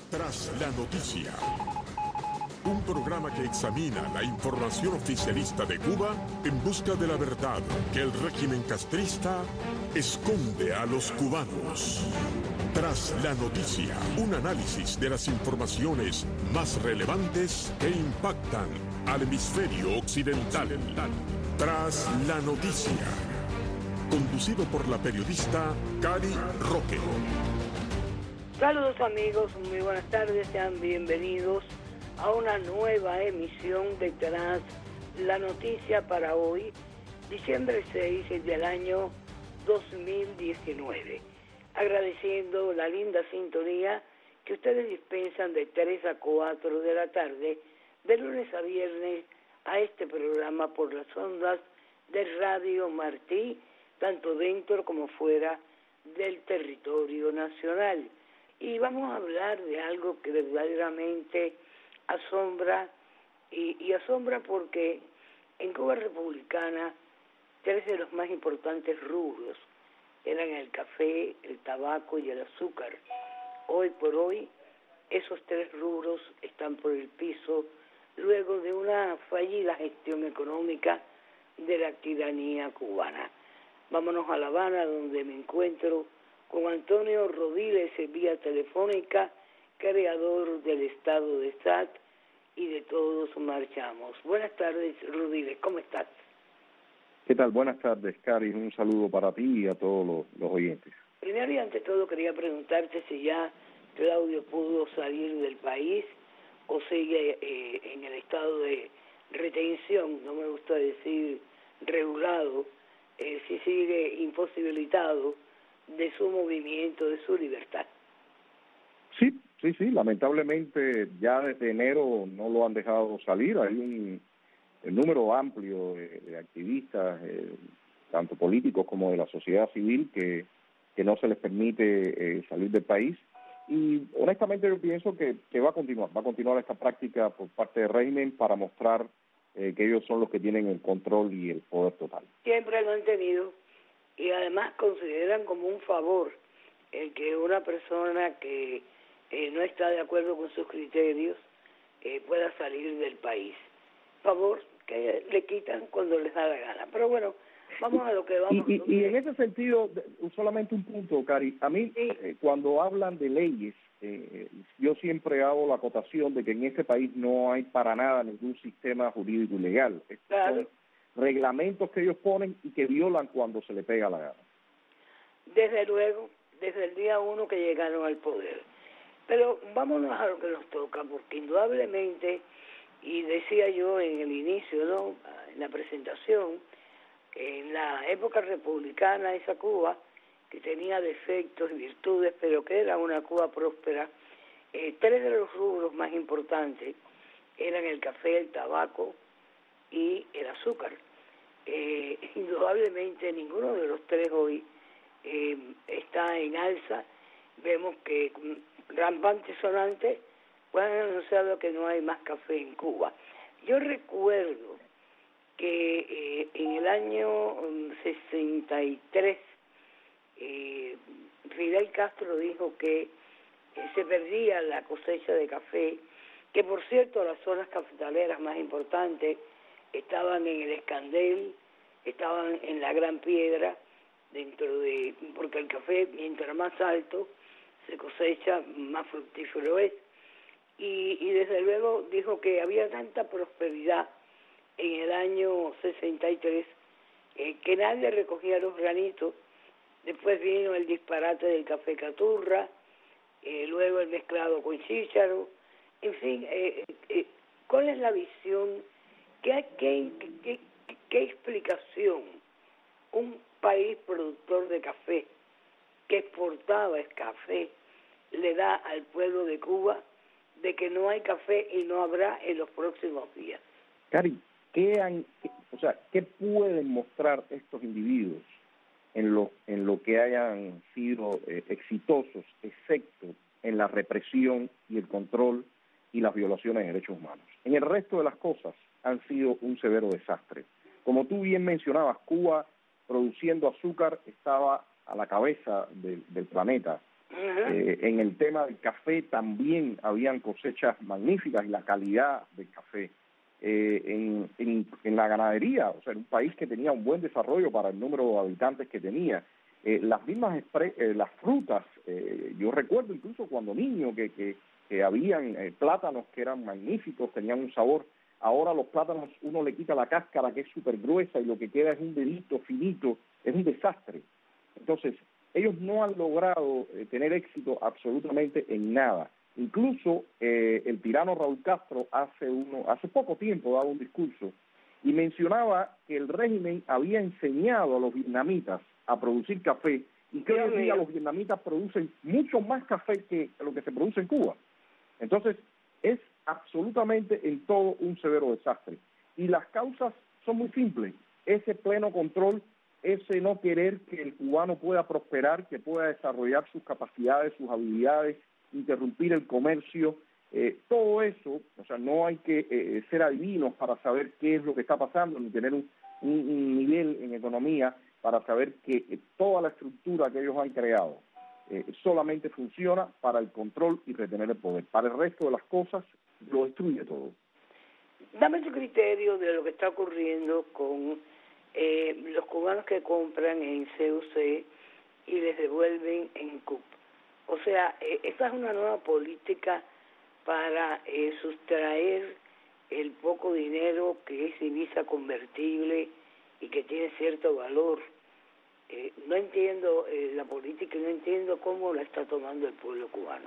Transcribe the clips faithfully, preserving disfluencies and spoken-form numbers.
Tras la noticia, un programa que examina la información oficialista de Cuba en busca de la verdad que el régimen castrista esconde a los cubanos. Tras la noticia, un análisis de las informaciones más relevantes que impactan al hemisferio occidental. Tras la noticia, conducido por la periodista Cari Roque. Saludos amigos, muy buenas tardes, sean bienvenidos a una nueva emisión de Tras la Noticia para hoy, diciembre seis del año dos mil diecinueve. Agradeciendo la linda sintonía que ustedes dispensan de tres a cuatro de la tarde, de lunes a viernes, a este programa por las ondas de Radio Martí, tanto dentro como fuera del territorio nacional. Y vamos a hablar de algo que verdaderamente asombra, y, y asombra porque en Cuba republicana tres de los más importantes rubros eran el café, el tabaco y el azúcar. Hoy por hoy esos tres rubros están por el piso luego de una fallida gestión económica de la tiranía cubana. Vámonos a La Habana, donde me encuentro con Antonio Rodiles, vía telefónica, creador del Estado de S A T y de Todos Marchamos. Buenas tardes, Rodiles, ¿cómo estás? ¿Qué tal? Buenas tardes, Cari. Un saludo para ti y a todos los, los oyentes. Primero y ante todo quería preguntarte si ya Claudio pudo salir del país o sigue eh, en el estado de retención, no me gusta decir regulado, eh, si sigue imposibilitado de su movimiento, de su libertad. Sí, sí, sí, lamentablemente ya desde enero no lo han dejado salir. Hay un, un número amplio de, de activistas, eh, tanto políticos como de la sociedad civil, que, que no se les permite eh, salir del país. Y honestamente yo pienso que, que va a continuar, va a continuar esta práctica por parte del régimen para mostrar eh, que ellos son los que tienen el control y el poder total. Siempre lo han tenido. Y además consideran como un favor el que una persona que eh, no está de acuerdo con sus criterios eh, pueda salir del país. Favor que le quitan cuando les da la gana. Pero bueno, vamos a lo que vamos. Y, y, y en ese sentido, solamente un punto, Cari. A mí, sí. eh, cuando hablan de leyes, eh, yo siempre hago la acotación de que en este país no hay para nada ningún sistema jurídico y legal. Estos claro. son reglamentos que ellos ponen y que violan cuando se le pega la gana. Desde luego, desde el día uno que llegaron al poder. Pero vámonos a lo que nos toca, porque indudablemente, y decía yo en el inicio, ¿no?, en la presentación, en la época republicana, esa Cuba, que tenía defectos y virtudes, pero que era una Cuba próspera, eh, tres de los rubros más importantes eran el café, el tabaco y el azúcar. Eh, indudablemente ninguno de los tres hoy eh, está en alza. Vemos que rampante sonante pues han anunciado que no hay más café en Cuba. Yo recuerdo que eh, en el año sesenta y tres eh, Fidel Castro dijo que eh, se perdía la cosecha de café, que por cierto las zonas cafetaleras más importantes estaban en el Escandel, estaban en la Gran Piedra, dentro de, porque el café mientras más alto se cosecha, más fructífero es, y, y desde luego dijo que había tanta prosperidad en el año sesenta y tres eh, que nadie recogía los granitos. Después vino el disparate del café caturra, eh, luego el mezclado con chícharo, en fin, eh, eh, ¿cuál es la visión? ¿Qué, qué, qué, qué explicación un país productor de café que exportaba el café le da al pueblo de Cuba de que no hay café y no habrá en los próximos días? Cari, ¿qué han, o sea, qué pueden mostrar estos individuos en lo en lo que hayan sido eh, exitosos, excepto en la represión y el control y las violaciones de derechos humanos? En el resto de las cosas han sido un severo desastre. Como tú bien mencionabas, Cuba produciendo azúcar estaba a la cabeza de, del planeta Uh-huh. Eh, en el tema del café también habían cosechas magníficas y la calidad del café. Eh, en, en, en la ganadería, o sea, en un país que tenía un buen desarrollo para el número de habitantes que tenía. Eh, las mismas eh, las frutas, eh, yo recuerdo incluso cuando niño que, que, que habían eh, plátanos que eran magníficos, tenían un sabor. Ahora los plátanos uno le quita la cáscara que es súper gruesa y lo que queda es un dedito finito, es un desastre. Entonces, ellos no han logrado eh, tener éxito absolutamente en nada. Incluso eh, el tirano Raúl Castro hace uno, hace poco tiempo daba un discurso y mencionaba que el régimen había enseñado a los vietnamitas a producir café y que hoy en día los vietnamitas producen mucho más café que lo que se produce en Cuba. Entonces, es absolutamente en todo un severo desastre. Y las causas son muy simples. Ese pleno control, ese no querer que el cubano pueda prosperar, que pueda desarrollar sus capacidades, sus habilidades, interrumpir el comercio, eh, todo eso, o sea, no hay que eh, ser adivinos para saber qué es lo que está pasando, ni tener un, un, un nivel en economía para saber que eh, toda la estructura que ellos han creado eh, solamente funciona para el control y retener el poder. Para el resto de las cosas, lo destruye todo. Dame tu criterio de lo que está ocurriendo con eh, los cubanos que compran en C U C y les devuelven en C U P. O sea, eh, esta es una nueva política para eh, sustraer el poco dinero que es divisa convertible y que tiene cierto valor. Eh, no entiendo eh, la política y no entiendo cómo la está tomando el pueblo cubano.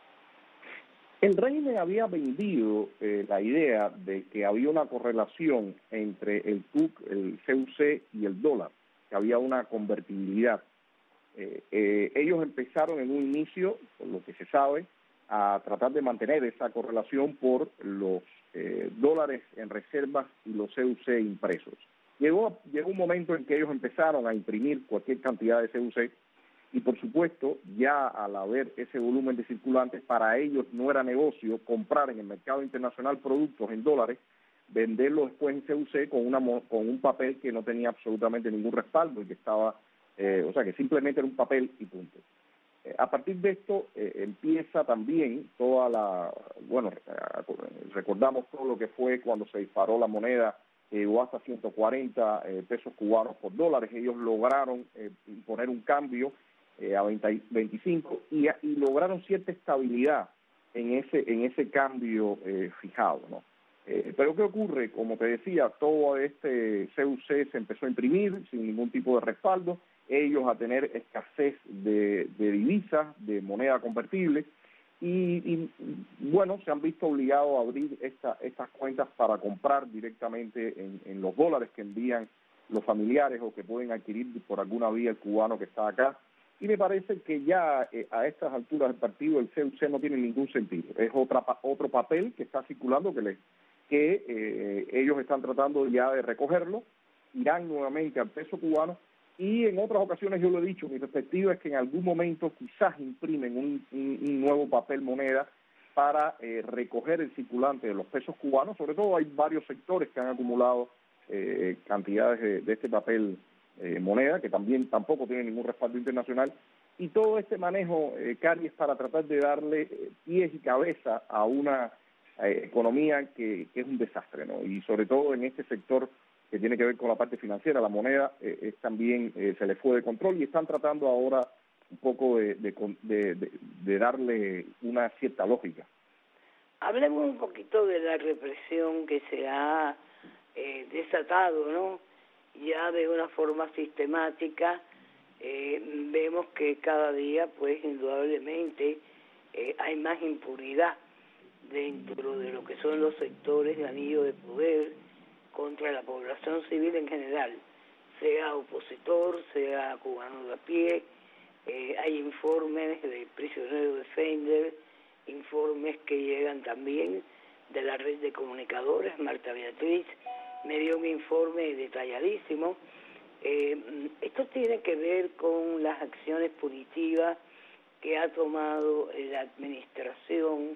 El régimen había vendido eh, la idea de que había una correlación entre el C U C, el C U C y el dólar, que había una convertibilidad. Eh, eh, ellos empezaron en un inicio, por lo que se sabe, a tratar de mantener esa correlación por los eh, dólares en reservas y los C U C impresos. Llegó, llegó un momento en que ellos empezaron a imprimir cualquier cantidad de C U C y, por supuesto, ya al haber ese volumen de circulantes, para ellos no era negocio comprar en el mercado internacional productos en dólares, venderlos después en C U C con, una, con un papel que no tenía absolutamente ningún respaldo y que estaba... Eh, o sea, que simplemente era un papel y punto. Eh, a partir de esto eh, empieza también toda la... Bueno, eh, recordamos todo lo que fue cuando se disparó la moneda, llegó eh, hasta ciento cuarenta eh, pesos cubanos por dólares. Ellos lograron eh, imponer un cambio eh, a veinte, veinticinco y, y lograron cierta estabilidad en ese, en ese cambio eh, fijado, ¿no? Eh, pero ¿qué ocurre? Como te decía, todo este C U C se empezó a imprimir sin ningún tipo de respaldo, ellos a tener escasez de, de divisas, de moneda convertible, y, y bueno, se han visto obligados a abrir esta, estas cuentas para comprar directamente en, en los dólares que envían los familiares o que pueden adquirir por alguna vía el cubano que está acá. Y me parece que ya eh, a estas alturas del partido el C U C no tiene ningún sentido. Es otra, otro papel que está circulando que, les, que eh, ellos están tratando ya de recogerlo, irán nuevamente al peso cubano. Y en otras ocasiones yo lo he dicho, mi perspectiva es que en algún momento quizás imprimen un, un, un nuevo papel moneda para eh, recoger el circulante de los pesos cubanos. Sobre todo hay varios sectores que han acumulado eh, cantidades de, de este papel eh, moneda, que también tampoco tiene ningún respaldo internacional. Y todo este manejo, eh, Cari, es para tratar de darle eh, pies y cabeza a una eh, economía que, que es un desastre, ¿no? Y sobre todo en este sector que tiene que ver con la parte financiera, la moneda eh, es también eh, se le fue de control y están tratando ahora un poco de, de, de, de, de darle una cierta lógica. Hablemos un poquito de la represión que se ha eh, desatado, ¿no? Ya de una forma sistemática, eh, vemos que cada día, pues, indudablemente, eh, hay más impunidad dentro de lo que son los sectores de anillo de poder contra la población civil en general, sea opositor, sea cubano de a pie. Eh, hay informes de Prisionero Defender, informes que llegan también de la red de comunicadores. Marta Beatriz me dio un informe detalladísimo. Eh, esto tiene que ver con las acciones punitivas que ha tomado la administración,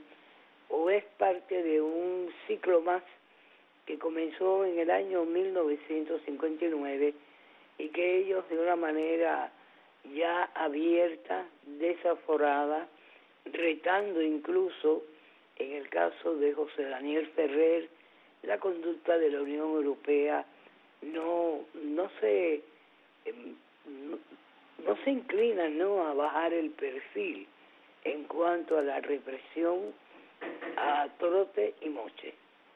o es parte de un ciclo más que comenzó en el año mil novecientos cincuenta y nueve y que ellos de una manera ya abierta, desaforada, retando incluso, en el caso de José Daniel Ferrer, la conducta de la Unión Europea no no se no, no se inclina no a bajar el perfil en cuanto a la represión a trote y moche.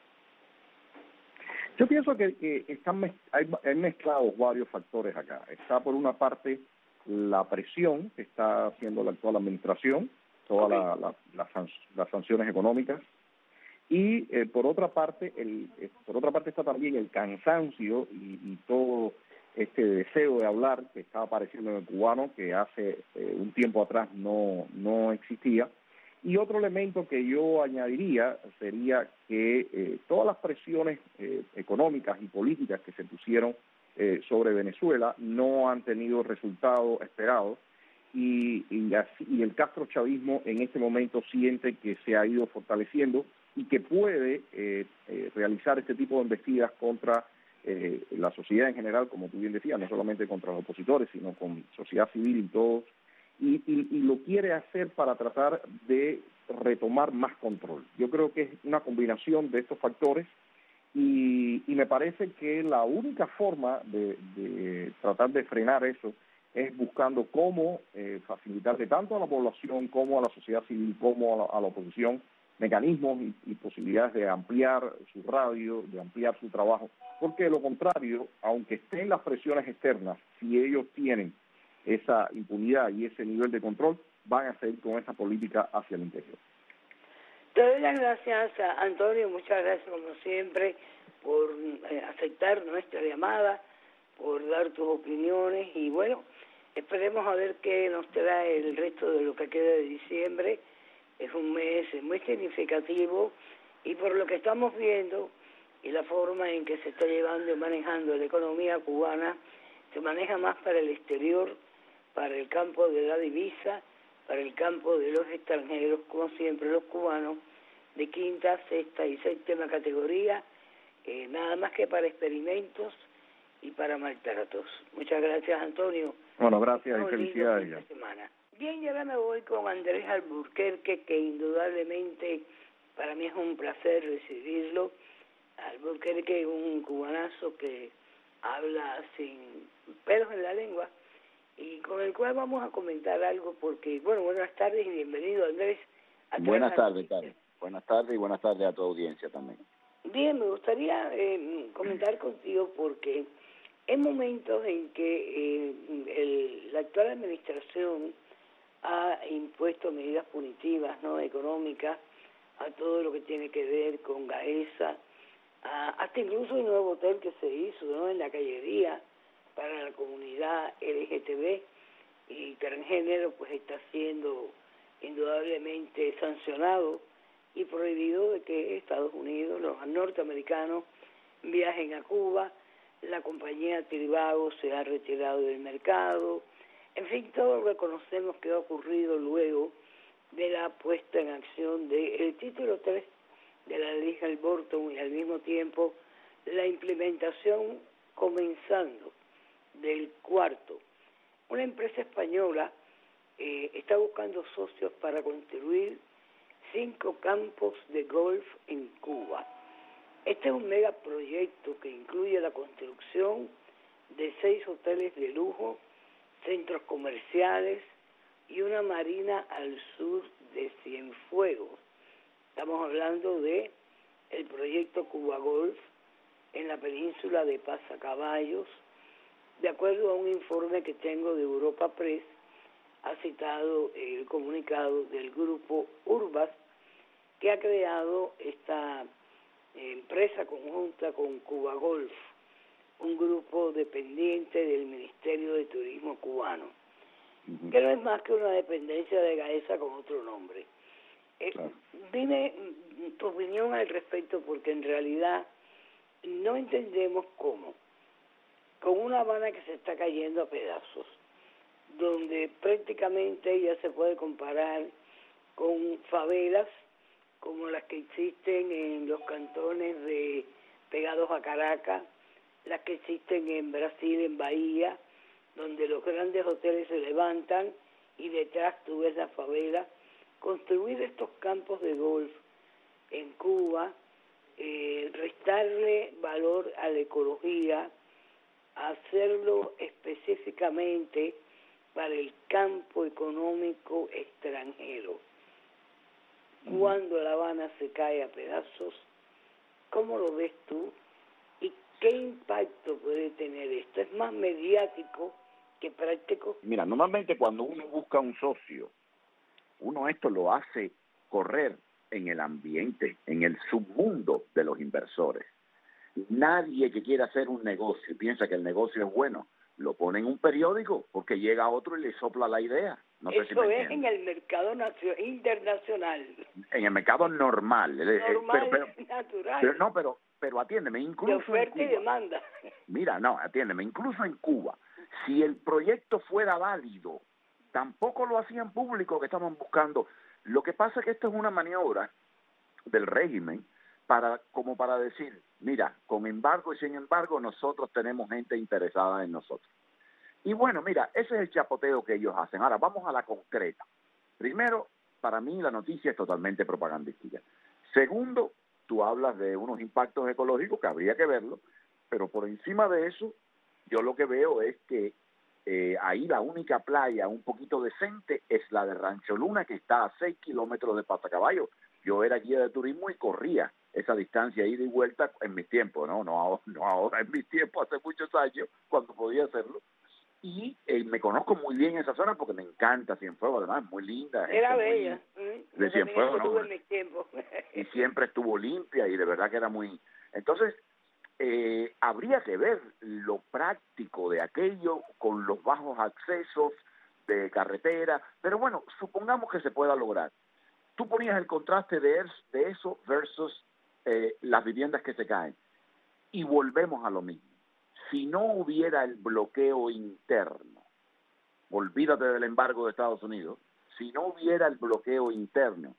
Yo pienso que, que están mez, hay, hay mezclados varios factores acá. Está por una parte la presión que está haciendo la actual administración, todas Okay. la, la, la, las sanciones económicas, y eh, por otra parte el eh, por otra parte está también el cansancio y, y todo este deseo de hablar que está apareciendo en el cubano, que hace eh, un tiempo atrás no no existía. Y otro elemento que yo añadiría sería que eh, todas las presiones eh, económicas y políticas que se pusieron eh, sobre Venezuela no han tenido resultados esperados, y, y, así, y el castrochavismo en este momento siente que se ha ido fortaleciendo y que puede eh, eh, realizar este tipo de embestidas contra eh, la sociedad en general, como tú bien decías, no solamente contra los opositores, sino con sociedad civil y todos, y, y, y lo quiere hacer para tratar de retomar más control. Yo creo que es una combinación de estos factores, y, y me parece que la única forma de, de tratar de frenar eso es buscando cómo eh, facilitarle tanto a la población como a la sociedad civil como a la, a la oposición mecanismos y, y posibilidades de ampliar su radio, de ampliar su trabajo, porque de lo contrario, aunque estén las presiones externas, si ellos tienen esa impunidad y ese nivel de control, van a seguir con esa política hacia el interior. Te doy las gracias, Antonio, muchas gracias como siempre por eh, aceptar nuestra llamada, por dar tus opiniones, y bueno, esperemos a ver qué nos trae el resto de lo que queda de diciembre. Es un mes muy significativo, y por lo que estamos viendo y la forma en que se está llevando y manejando la economía cubana, se maneja más para el exterior, para el campo de la divisa, para el campo de los extranjeros, como siempre los cubanos, de quinta, sexta y séptima categoría, eh, nada más que para experimentos y para maltratos. Muchas gracias, Antonio. Bueno, gracias y felicidades. Esta semana. Bien, yo ahora me voy con Andrés Alburquerque, que indudablemente para mí es un placer recibirlo. Alburquerque es un cubanazo que habla sin pelos en la lengua, y con el cual vamos a comentar algo, porque, bueno, buenas tardes y bienvenido, Andrés. Buenas tardes, Carlos. Buenas tardes y buenas tardes a tu audiencia también. Bien, me gustaría eh, comentar contigo porque hay momentos en que eh, el, la actual administración ha impuesto medidas punitivas, no económicas, a todo lo que tiene que ver con Gaesa, a, hasta incluso el nuevo hotel que se hizo, ¿no?, en la Callería para la comunidad L G T B y transgénero, pues está siendo indudablemente sancionado y prohibido de que Estados Unidos, los norteamericanos, viajen a Cuba. La compañía Trivago se ha retirado del mercado. En fin, todo lo que conocemos que ha ocurrido luego de la puesta en acción del título tres de la ley Halliburton, y al mismo tiempo la implementación comenzando del cuarto. Una empresa española eh, está buscando socios para construir cinco campos de golf en Cuba. Este es un megaproyecto que incluye la construcción de seis hoteles de lujo, centros comerciales y una marina al sur de Cienfuegos. Estamos hablando de el proyecto Cuba Golf en la península de Pasacaballos. De acuerdo a un informe que tengo de Europa Press, ha citado el comunicado del grupo Urbas, que ha creado esta empresa conjunta con Cuba Golf, un grupo dependiente del Ministerio de Turismo cubano, uh-huh. que no es más que una dependencia de Gaesa con otro nombre. Eh, claro. Dime tu opinión al respecto, porque en realidad no entendemos cómo, con una Habana que se está cayendo a pedazos, donde prácticamente ya se puede comparar con favelas como las que existen en los cantones de pegados a Caracas, las que existen en Brasil, en Bahía, donde los grandes hoteles se levantan y detrás tú ves la favela. Construir estos campos de golf en Cuba, eh, restarle valor a la ecología, hacerlo específicamente para el campo económico extranjero. Cuando La Habana se cae a pedazos, ¿cómo lo ves tú? ¿Y qué impacto puede tener esto? ¿Es más mediático que práctico? Mira, normalmente cuando uno busca un socio, uno esto lo hace correr en el ambiente, en el submundo de los inversores. Nadie que quiera hacer un negocio y piensa que el negocio es bueno, lo pone en un periódico porque llega otro y le sopla la idea. No sé Eso si me es en el mercado nacio- internacional. En el mercado normal. Normal, pero, pero, natural. pero no, pero pero atiéndeme, incluso de oferta en y Cuba, demanda. Mira, no, atiéndeme, incluso en Cuba, si el proyecto fuera válido, tampoco lo hacían público que estaban buscando. Lo que pasa es que esto es una maniobra del régimen para como para decir, mira, con embargo y sin embargo, nosotros tenemos gente interesada en nosotros. Y bueno, mira, ese es el chapoteo que ellos hacen. Ahora, vamos a la concreta. Primero, para mí la noticia es totalmente propagandística. Segundo, tú hablas de unos impactos ecológicos que habría que verlo, pero por encima de eso, yo lo que veo es que eh, ahí la única playa un poquito decente es la de Rancho Luna, que está a seis kilómetros de Pasacaballo. Yo era guía de turismo y corría esa distancia ida y vuelta en mis tiempos, ¿no? No ahora, no ahora en mis tiempos, hace muchos años, cuando podía hacerlo. Y eh, me conozco muy bien esa zona porque me encanta Cienfuegos, además es muy linda. Era muy, bella. ¿Mm? De Cienfuegos, ¿no? En mis tiempos. Y siempre estuvo limpia y de verdad que era muy... Entonces, eh, habría que ver lo práctico de aquello con los bajos accesos de carretera, pero bueno, supongamos que se pueda lograr. Tú ponías el contraste de, de eso versus eh, las viviendas que se caen y volvemos a lo mismo. Si no hubiera el bloqueo interno, olvídate del embargo de Estados Unidos, si no hubiera el bloqueo interno,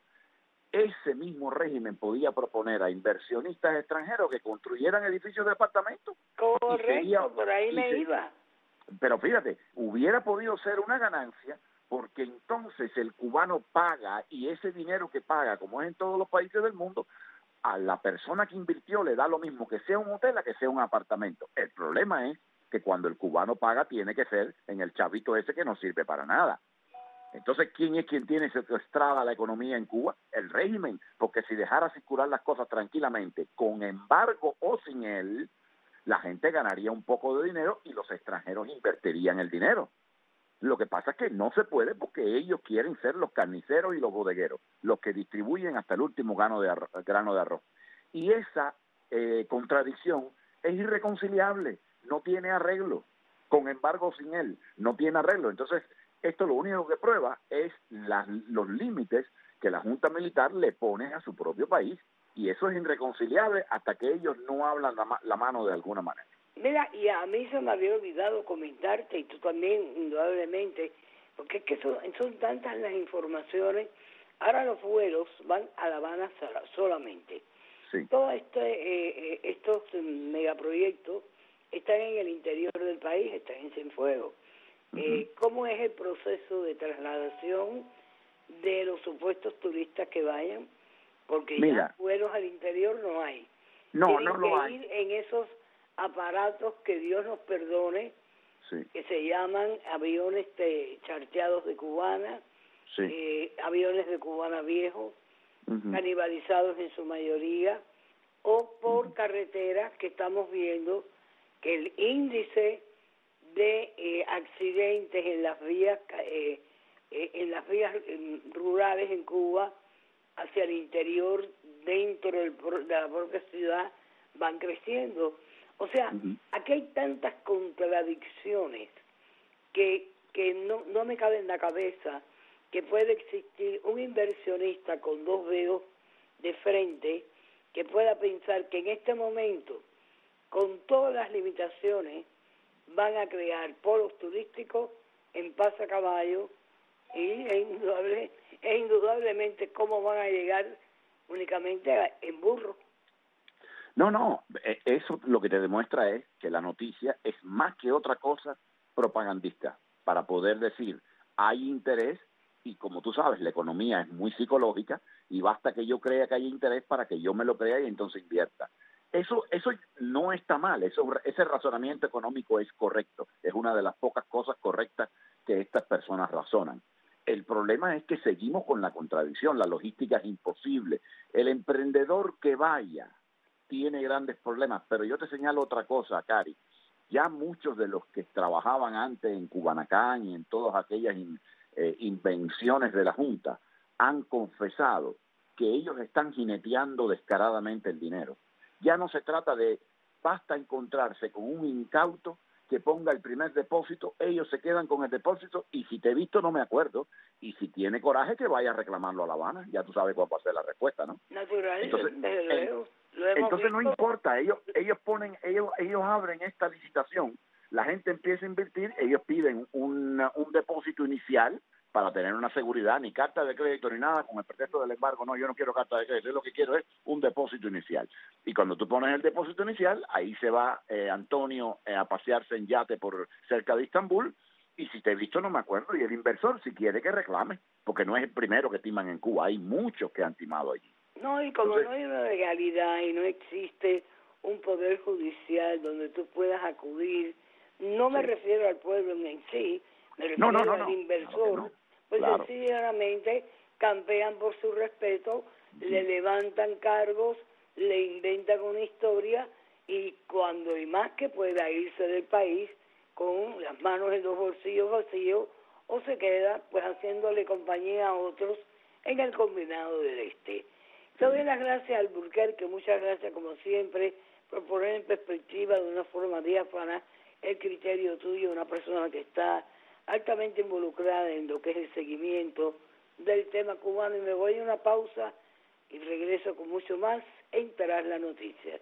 ese mismo régimen podía proponer a inversionistas extranjeros que construyeran edificios de apartamentos. Correcto, sería, por ahí me se, iba. Pero fíjate, hubiera podido ser una ganancia porque entonces el cubano paga y ese dinero que paga, como es en todos los países del mundo, a la persona que invirtió le da lo mismo que sea un hotel a que sea un apartamento. El problema es que cuando el cubano paga tiene que ser en el chavito ese que no sirve para nada. Entonces, ¿quién es quien tiene secuestrada la economía en Cuba? El régimen, porque si dejara circular las cosas tranquilamente, con embargo o sin él, la gente ganaría un poco de dinero y los extranjeros invertirían el dinero. Lo que pasa es que no se puede porque ellos quieren ser los carniceros y los bodegueros, los que distribuyen hasta el último grano de arroz. Grano de arroz. Y esa eh, contradicción es irreconciliable, no tiene arreglo. Con embargo, sin él, no tiene arreglo. Entonces, esto lo único que prueba es la, los límites que la Junta Militar le pone a su propio país. Y eso es irreconciliable hasta que ellos no hablan la, la mano de alguna manera. Mira, y a mí se me había olvidado comentarte, y tú también, indudablemente, porque es que son, son tantas las informaciones. Ahora los vuelos van a La Habana solamente. Sí. Todos este, eh, estos megaproyectos están en el interior del país, están en Cienfuegos. Uh-huh. eh, ¿Cómo es el proceso de trasladación de los supuestos turistas que vayan? Porque Mira, ya vuelos al interior no hay. No, Tienen no lo que hay. ir en esos aparatos que Dios nos perdone, sí. que se llaman aviones de, charteados de Cubana, sí. eh, aviones de Cubana viejos, uh-huh. canibalizados en su mayoría, o por uh-huh. carreteras que estamos viendo que el índice de eh, accidentes en las vías eh, eh, en las vías eh, rurales en Cuba hacia el interior dentro del, de la propia ciudad van creciendo. O sea, uh-huh. aquí hay tantas contradicciones que que no no me cabe en la cabeza que puede existir un inversionista con dos dedos de frente que pueda pensar que en este momento, con todas las limitaciones, van a crear polos turísticos en Pasacaballo y es, indudable, es indudablemente cómo van a llegar únicamente a, en burro. No, no, eso lo que te demuestra es que la noticia es más que otra cosa propagandista para poder decir, hay interés, y como tú sabes, la economía es muy psicológica, y basta que yo crea que hay interés para que yo me lo crea y entonces invierta. Eso eso no está mal, eso, ese razonamiento económico es correcto, es una de las pocas cosas correctas que estas personas razonan. El problema es que seguimos con la contradicción, la logística es imposible. El emprendedor que vaya tiene grandes problemas, pero yo te señalo otra cosa, Cari. Ya muchos de los que trabajaban antes en Cubanacán y en todas aquellas in, eh, invenciones de la Junta han confesado que ellos están jineteando descaradamente el dinero. Ya no se trata de, basta encontrarse con un incauto que ponga el primer depósito, ellos se quedan con el depósito, y si te he visto no me acuerdo, y si tiene coraje que vaya a reclamarlo a La Habana, ya tú sabes cuál va a ser la respuesta, ¿no? Natural, entonces, desde luego. Lo hemos entonces visto. no importa, ellos ellos ponen, ellos ellos abren esta licitación, la gente empieza a invertir, ellos piden una, un depósito inicial para tener una seguridad, ni carta de crédito ni nada, con el pretexto del embargo, no, yo no quiero carta de crédito, yo lo que quiero es un depósito inicial. Y cuando tú pones el depósito inicial, ahí se va eh, Antonio eh, a pasearse en yate por cerca de Estambul, y si te he visto no me acuerdo, y el inversor si quiere que reclame, porque no es el primero que timan en Cuba, hay muchos que han timado allí. No, y como Entonces, no hay una legalidad y no existe un poder judicial donde tú puedas acudir, no me sí. refiero al pueblo en sí, me refiero no, no, no, al no, inversor, claro que no. pues Claro. sencillamente campean por su respeto, sí. le levantan cargos, le inventan una historia, y cuando y más que pueda irse del país con las manos en los bolsillos vacíos, o se queda pues haciéndole compañía a otros en el combinado del este. Te doy las gracias al Alburquerque, muchas gracias como siempre por poner en perspectiva de una forma diáfana el criterio tuyo, una persona que está altamente involucrada en lo que es el seguimiento del tema cubano. Y me voy a una pausa y regreso con mucho más en Tras la Noticia.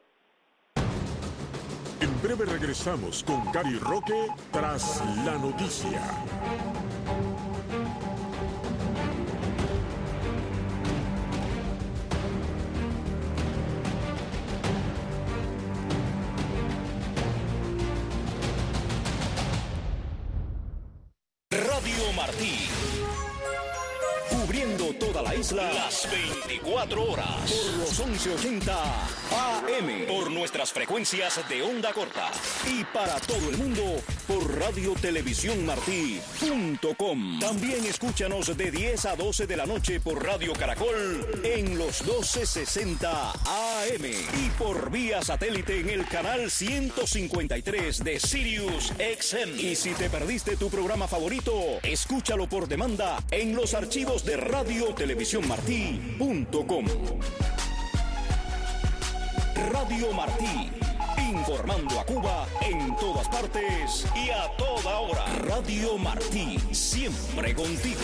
En breve regresamos con Cari Roque Tras la Noticia. Radio Martí, cubriendo toda la isla las veinticuatro horas por los once ochenta A M, por nuestras frecuencias de onda corta, y para todo el mundo por radio televisión martí punto com. También escúchanos de diez a doce de la noche por Radio Caracol en los doce sesenta A M y por vía satélite en el canal ciento cincuenta y tres de Sirius X M. Y si te perdiste tu programa favorito, escúchalo por demanda en los archivos de radio televisión martí punto com. Radio Martí, informando a Cuba en todas partes y a toda hora. Radio Martí, siempre contigo.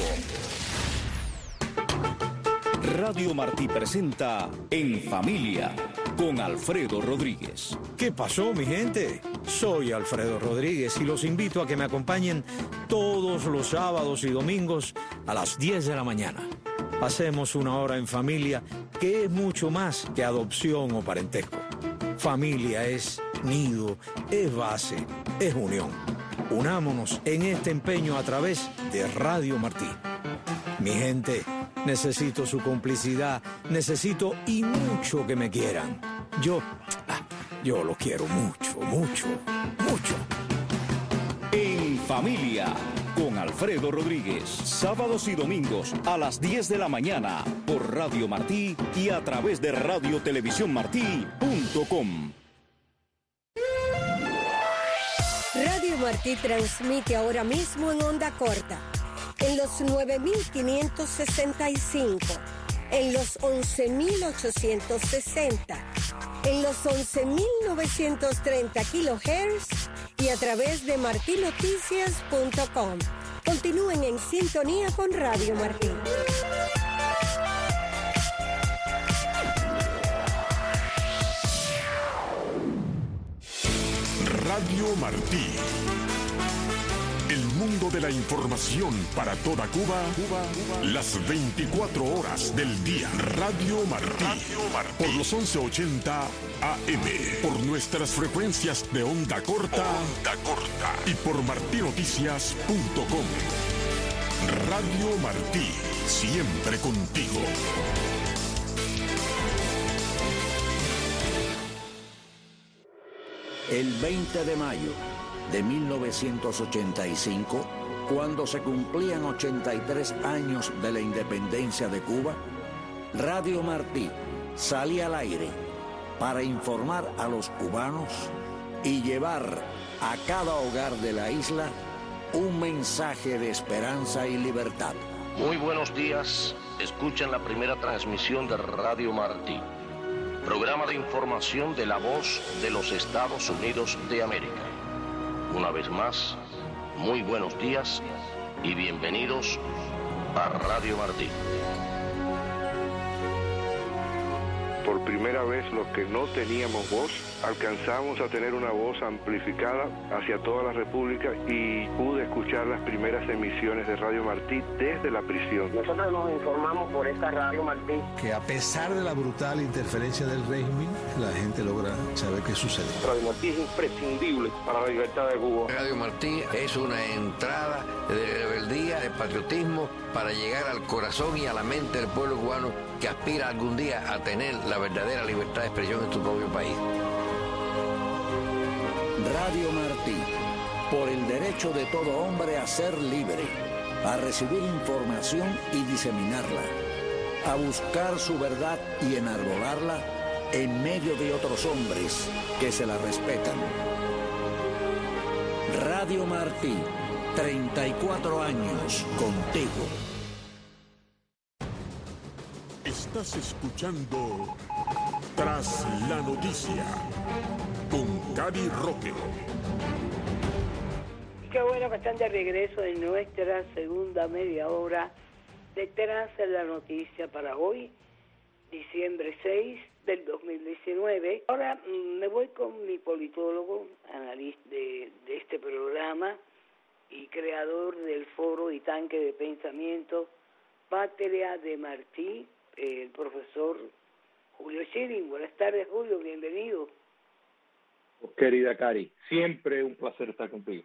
Radio Martí presenta En Familia con Alfredo Rodríguez. ¿Qué pasó, mi gente? Soy Alfredo Rodríguez y los invito a que me acompañen todos los sábados y domingos a las diez de la mañana. Hacemos una hora en familia que es mucho más que adopción o parentesco. Familia es nido, es base, es unión. Unámonos en este empeño a través de Radio Martí. Mi gente, necesito su complicidad, necesito y mucho que me quieran. Yo, yo los quiero mucho, mucho, mucho. En Familia con Alfredo Rodríguez, sábados y domingos a las diez de la mañana por Radio Martí y a través de radio televisión martí punto com. Radio Martí transmite ahora mismo en onda corta, en los nueve mil quinientos sesenta y cinco, en los once mil ochocientos sesenta, en los once mil novecientos treinta kilohertz y a través de martí noticias punto com. Continúen en sintonía con Radio Martí. Radio Martí, El mundo de la información para toda Cuba, Cuba, Cuba. Las veinticuatro horas del día. Radio Martí. Radio Martí. Por los once ochenta A M. Por nuestras frecuencias de onda corta. Onda corta. Y por martí noticias punto com. Radio Martí. Siempre contigo. El veinte de mayo de mil novecientos ochenta y cinco, cuando se cumplían ochenta y tres años de la independencia de Cuba, Radio Martí salía al aire para informar a los cubanos y llevar a cada hogar de la isla un mensaje de esperanza y libertad. Muy buenos días, escuchan la primera transmisión de Radio Martí, programa de información de la voz de los Estados Unidos de América. Una vez más, muy buenos días y bienvenidos a Radio Martí. Por primera vez, los que no teníamos voz, alcanzamos a tener una voz amplificada hacia toda la República y pude escuchar las primeras emisiones de Radio Martí desde la prisión. Nosotros nos informamos por esta Radio Martí. Que a pesar de la brutal interferencia del régimen, la gente logra saber qué sucede. Radio Martí es imprescindible para la libertad de Cuba. Radio Martí es una entrada de rebeldía, de patriotismo, para llegar al corazón y a la mente del pueblo cubano que aspira algún día a tener la verdadera libertad de expresión en su propio país. Radio Martí, por el derecho de todo hombre a ser libre, a recibir información y diseminarla, a buscar su verdad y enarbolarla en medio de otros hombres que se la respetan. Radio Martí, treinta y cuatro años contigo. Estás escuchando Tras la Noticia con Cari Roque. Qué bueno que están de regreso en nuestra segunda media hora de Tras la Noticia para hoy, diciembre seis del dos mil diecinueve. Ahora me voy con mi politólogo, analista de, de este programa y creador del foro y tanque de pensamiento Patria de Martí, el profesor Julio Schilling. Buenas tardes, Julio, bienvenido. Querida Cari, siempre un placer estar contigo.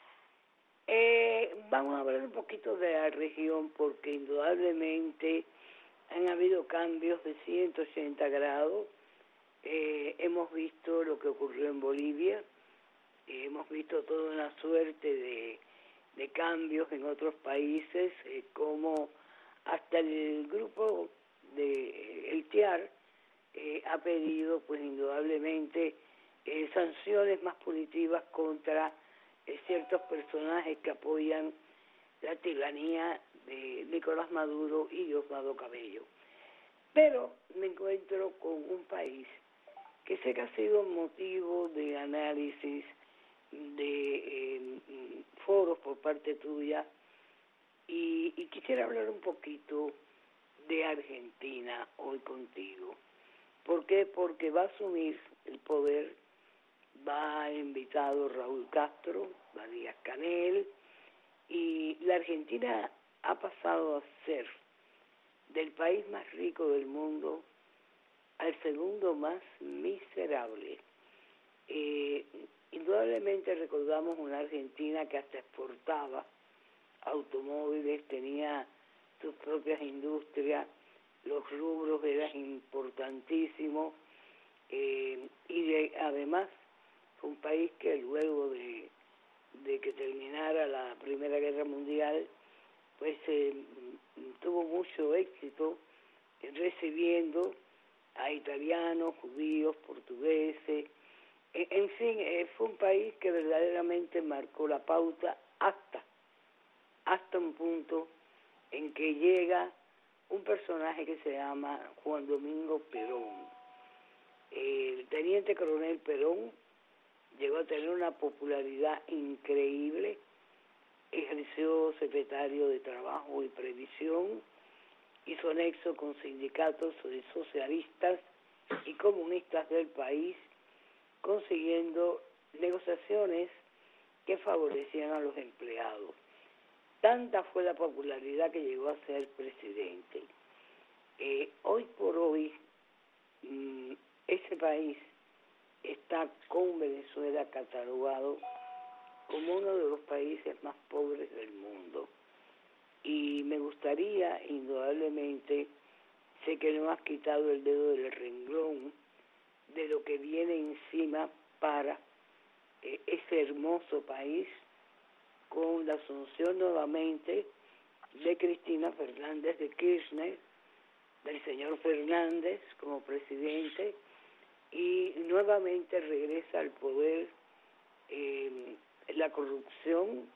Eh, vamos a hablar un poquito de la región porque indudablemente han habido cambios de ciento ochenta grados. Eh, hemos visto lo que ocurrió en Bolivia, eh, hemos visto toda una suerte de, de cambios en otros países, eh, como hasta el grupo de el T I A R eh, ha pedido pues indudablemente eh, sanciones más punitivas contra eh, ciertos personajes que apoyan la tiranía de Nicolás Maduro y Diosdado Cabello. Pero me encuentro con un país que sé que ha sido motivo de análisis, de eh, foros por parte tuya, y, y quisiera hablar un poquito de Argentina hoy contigo. ¿Por qué? Porque va a asumir el poder, va invitado Raúl Castro, va Díaz Canel, y la Argentina ha pasado a ser del país más rico del mundo al segundo más miserable. Eh, indudablemente recordamos una Argentina que hasta exportaba automóviles, tenía sus propias industrias, los rubros eran importantísimos, eh, y de, además fue un país que luego de, de que terminara la Primera Guerra Mundial, pues eh, tuvo mucho éxito en recibiendo a italianos, judíos, portugueses, en, en fin, eh, fue un país que verdaderamente marcó la pauta hasta, hasta un punto en que llega un personaje que se llama Juan Domingo Perón. El teniente coronel Perón llegó a tener una popularidad increíble, ejerció secretario de Trabajo y Previsión, hizo nexo con sindicatos socialistas y comunistas del país, consiguiendo negociaciones que favorecían a los empleados. Tanta fue la popularidad que llegó a ser presidente. Eh, hoy por hoy, mmm, ese país está con Venezuela catalogado como uno de los países más pobres del mundo. Y me gustaría, indudablemente, sé que no has quitado el dedo del renglón de lo que viene encima para eh, ese hermoso país, con la asunción nuevamente de Cristina Fernández de Kirchner, del señor Fernández como presidente, y nuevamente regresa al poder eh, la corrupción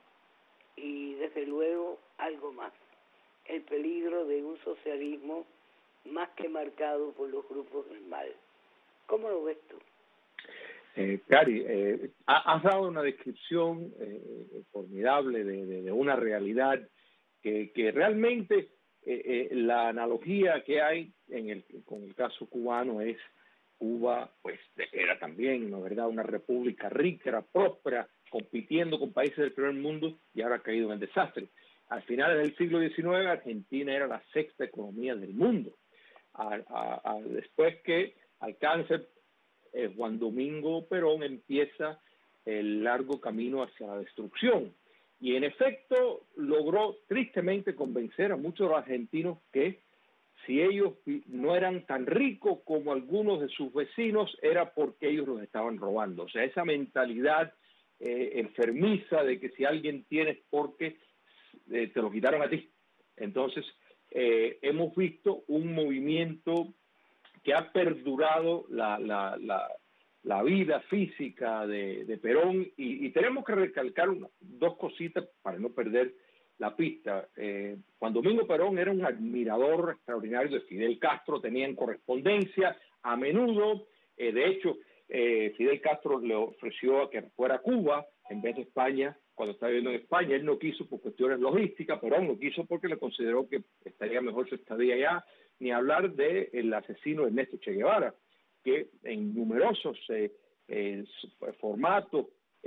y desde luego algo más, el peligro de un socialismo más que marcado por los grupos del mal. ¿Cómo lo ves tú? Eh, Cari, eh, has dado una descripción eh, formidable de, de, de una realidad que, que realmente eh, eh, la analogía que hay en el, con el caso cubano es Cuba, pues era también, ¿no verdad?, una república rica, era próspera, compitiendo con países del primer mundo y ahora ha caído en el desastre. Al final del siglo diecinueve, Argentina era la sexta economía del mundo. A, a, a, después que alcanza eh, Juan Domingo Perón, empieza el largo camino hacia la destrucción. Y en efecto logró tristemente convencer a muchos de los argentinos que si ellos no eran tan ricos como algunos de sus vecinos, era porque ellos los estaban robando. O sea, esa mentalidad eh, enfermiza de que si alguien tiene es porque eh, te lo quitaron a ti. Entonces, eh, hemos visto un movimiento que ha perdurado la, la, la, la vida física de, de Perón y, y tenemos que recalcar una, dos cositas para no perder la pista. Eh, Juan Domingo Perón era un admirador extraordinario de Fidel Castro, tenían correspondencia a menudo, eh, de hecho eh, Fidel Castro le ofreció a que fuera a Cuba en vez de España, cuando estaba viviendo en España. Él no quiso por cuestiones logísticas, Perón no quiso porque le consideró que estaría mejor su estadía allá, ni hablar del asesino Ernesto Che Guevara, que en numerosos eh, eh, formatos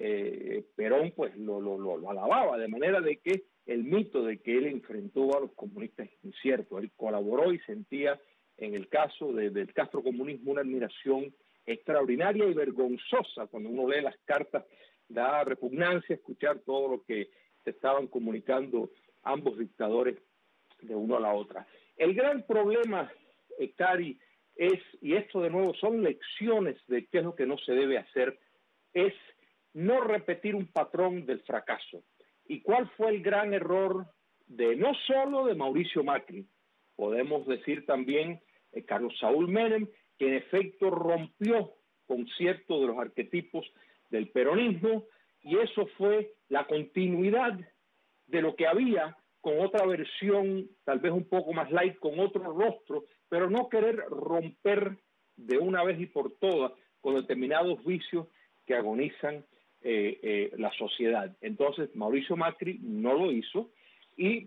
eh, Perón pues lo, lo, lo, lo alababa, de manera de que el mito de que él enfrentó a los comunistas es incierto. Él colaboró y sentía en el caso de, del castrocomunismo una admiración extraordinaria y vergonzosa. Cuando uno lee las cartas da repugnancia escuchar todo lo que se estaban comunicando ambos dictadores de uno a la otra. El gran problema, eh, Cari, es, y esto de nuevo son lecciones de qué es lo que no se debe hacer, es no repetir un patrón del fracaso. ¿Y cuál fue el gran error de no solo de Mauricio Macri? Podemos decir también eh, Carlos Saúl Menem, que en efecto rompió con ciertos de los arquetipos del peronismo, y eso fue la continuidad de lo que había con otra versión, tal vez un poco más light, con otro rostro, pero no querer romper de una vez y por todas con determinados vicios que agonizan Eh, eh, la sociedad. Entonces Mauricio Macri no lo hizo y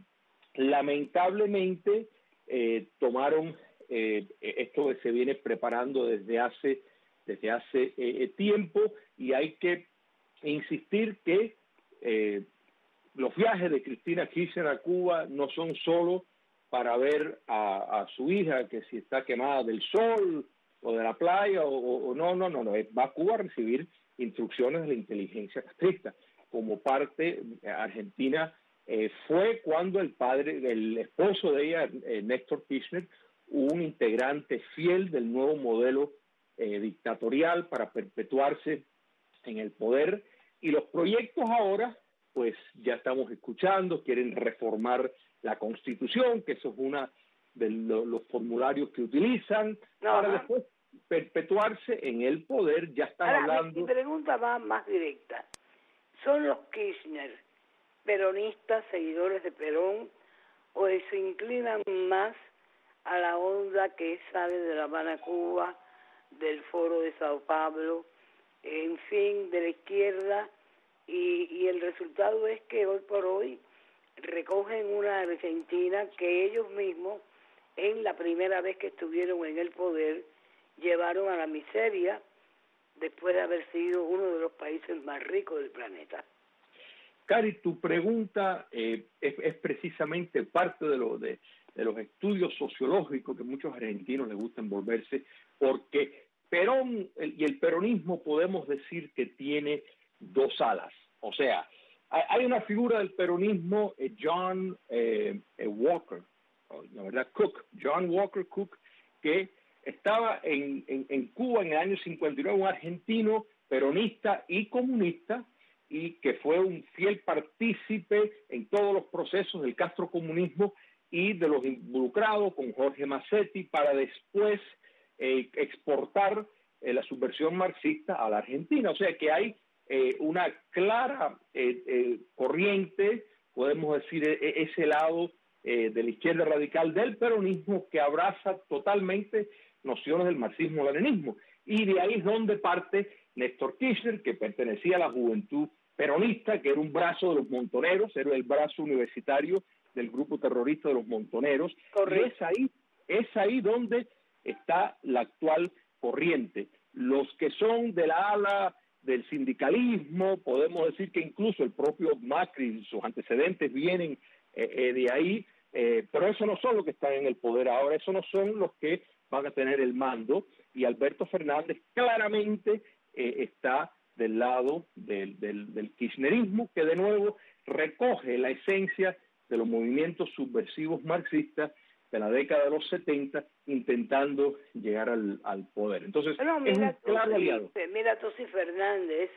lamentablemente eh, tomaron eh, esto que se viene preparando desde hace desde hace eh, tiempo, y hay que insistir que eh, los viajes de Cristina Kirchner a Cuba no son solo para ver a, a su hija que si está quemada del sol o de la playa o, o, o no, no, no, no, va a Cuba a recibir instrucciones de la inteligencia castrista. Como parte, Argentina eh, fue cuando el padre, el esposo de ella, eh, Néstor Kirchner, un integrante fiel del nuevo modelo eh, dictatorial para perpetuarse en el poder, y los proyectos ahora, pues ya estamos escuchando, quieren reformar la Constitución, que eso es una de lo, los formularios que utilizan, no, para ajá. después perpetuarse en el poder. Ya están Ahora, hablando... Mi pregunta va más directa. ¿Son los Kirchner peronistas, seguidores de Perón, o se inclinan más a la onda que sale de La Habana, Cuba, del Foro de Sao Paulo, en fin, de la izquierda, y, y el resultado es que hoy por hoy recogen una Argentina que ellos mismos, en la primera vez que estuvieron en el poder, llevaron a la miseria después de haber sido uno de los países más ricos del planeta? Cari, tu pregunta eh, es, es precisamente parte de, lo, de, de los estudios sociológicos que muchos argentinos les gusta envolverse, porque Perón el, y el peronismo podemos decir que tiene dos alas. O sea, hay, hay una figura del peronismo, eh, John eh, eh, Walker, la verdad, Cook, John Walker Cook, que estaba en, en, en Cuba en el año cincuenta y nueve, un argentino peronista y comunista, y que fue un fiel partícipe en todos los procesos del castrocomunismo y de los involucrados con Jorge Massetti para después eh, exportar eh, la subversión marxista a la Argentina. O sea que hay eh, una clara eh, eh, corriente, podemos decir, e- ese lado eh, de la izquierda radical del peronismo que abraza totalmente nociones del marxismo-leninismo. Y de ahí es donde parte Néstor Kirchner, que pertenecía a la juventud peronista, que era un brazo de los montoneros, era el brazo universitario del grupo terrorista de los montoneros. Correcto. Y es ahí, es ahí donde está la actual corriente. Los que son de la ala del sindicalismo, podemos decir que incluso el propio Macri, sus antecedentes vienen eh, eh, de ahí, eh, pero eso no son los que están en el poder ahora, eso no son los que van a tener el mando, y Alberto Fernández claramente eh, está del lado del, del, del kirchnerismo, que de nuevo recoge la esencia de los movimientos subversivos marxistas de la década de los setenta, intentando llegar al, al poder. Entonces, no, es un tú, claro aliado. Mira, Tosi Fernández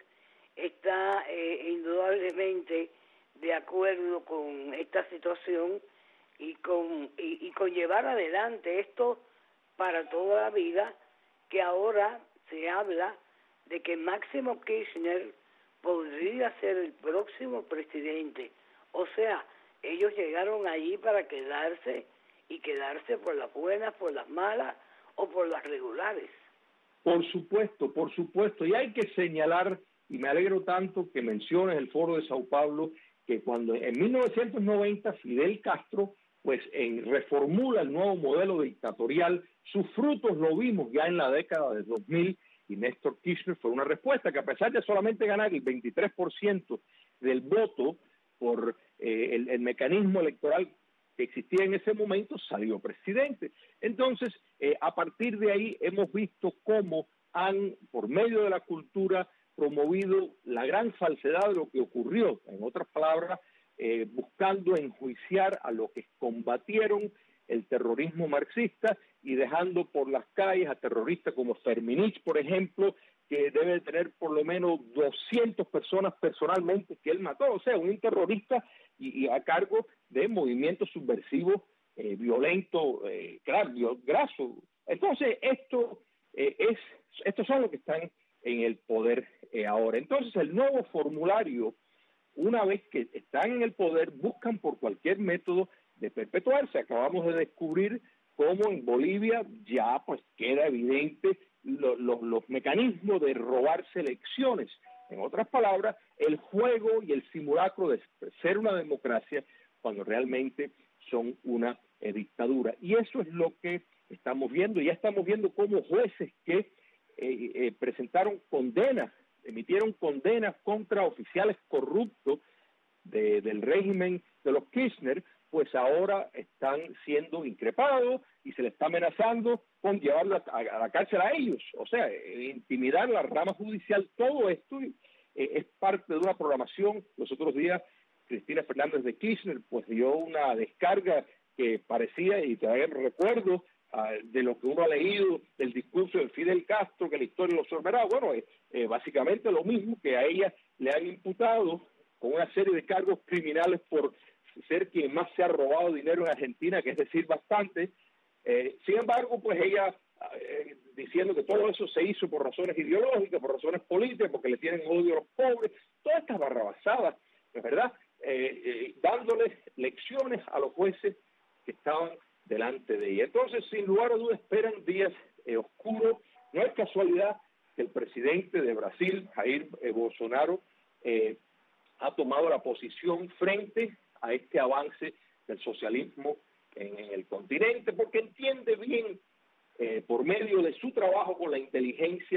está eh, indudablemente de acuerdo con esta situación y con, y, y con llevar adelante esto para toda la vida, que ahora se habla de que Máximo Kirchner podría ser el próximo presidente. O sea, ellos llegaron allí para quedarse, y quedarse por las buenas, por las malas o por las regulares. Por supuesto, por supuesto. Y hay que señalar, y me alegro tanto que menciones el Foro de Sao Paulo, que cuando en mil novecientos noventa Fidel Castro pues en, reformula el nuevo modelo dictatorial, sus frutos lo vimos ya en la década de dos mil, y Néstor Kirchner fue una respuesta que, a pesar de solamente ganar el veintitrés por ciento del voto por eh, el, el mecanismo electoral que existía en ese momento, salió presidente. Entonces, eh, a partir de ahí hemos visto cómo han, por medio de la cultura, promovido la gran falsedad de lo que ocurrió. En otras palabras, eh, buscando enjuiciar a los que combatieron el terrorismo marxista y dejando por las calles a terroristas como Ferminich, por ejemplo, que debe tener por lo menos doscientas personas personalmente que él mató. O sea, un terrorista y, y a cargo de movimientos subversivos eh, violentos, eh, claro, grasos. Entonces, esto eh, es, estos son los que están en el poder eh, ahora. Entonces, el nuevo formulario, una vez que están en el poder, buscan por cualquier método de perpetuarse. Acabamos de descubrir cómo en Bolivia ya pues queda evidente lo, lo, los mecanismos de robarse elecciones. En otras palabras, el juego y el simulacro de ser una democracia cuando realmente son una eh, dictadura. Y eso es lo que estamos viendo. Ya estamos viendo cómo jueces que eh, eh, presentaron condenas, emitieron condenas contra oficiales corruptos de, del régimen de los Kirchner, pues ahora están siendo increpados y se les está amenazando con llevarlos a, a la cárcel a ellos. O sea, eh, intimidar la rama judicial. Todo esto eh, es parte de una programación. Los otros días, Cristina Fernández de Kirchner pues dio una descarga que parecía, y todavía recuerdo, uh, de lo que uno ha leído del discurso de Fidel Castro, que la historia lo sorberá. Bueno, eh, eh, básicamente lo mismo, que a ella le han imputado con una serie de cargos criminales por ser quien más se ha robado dinero en Argentina, que es decir, bastante. Eh, sin embargo, pues ella eh, diciendo que todo eso se hizo por razones ideológicas, por razones políticas, porque le tienen odio a los pobres, todas estas barrabasadas, ¿es verdad? Eh, eh, dándoles lecciones a los jueces que estaban delante de ella. Entonces, sin lugar a dudas, esperan días eh, oscuros. No es casualidad que el presidente de Brasil, Jair eh, Bolsonaro, eh, ha tomado la posición frente a este avance del socialismo en, en el continente, porque entiende bien, eh, por medio de su trabajo con la inteligencia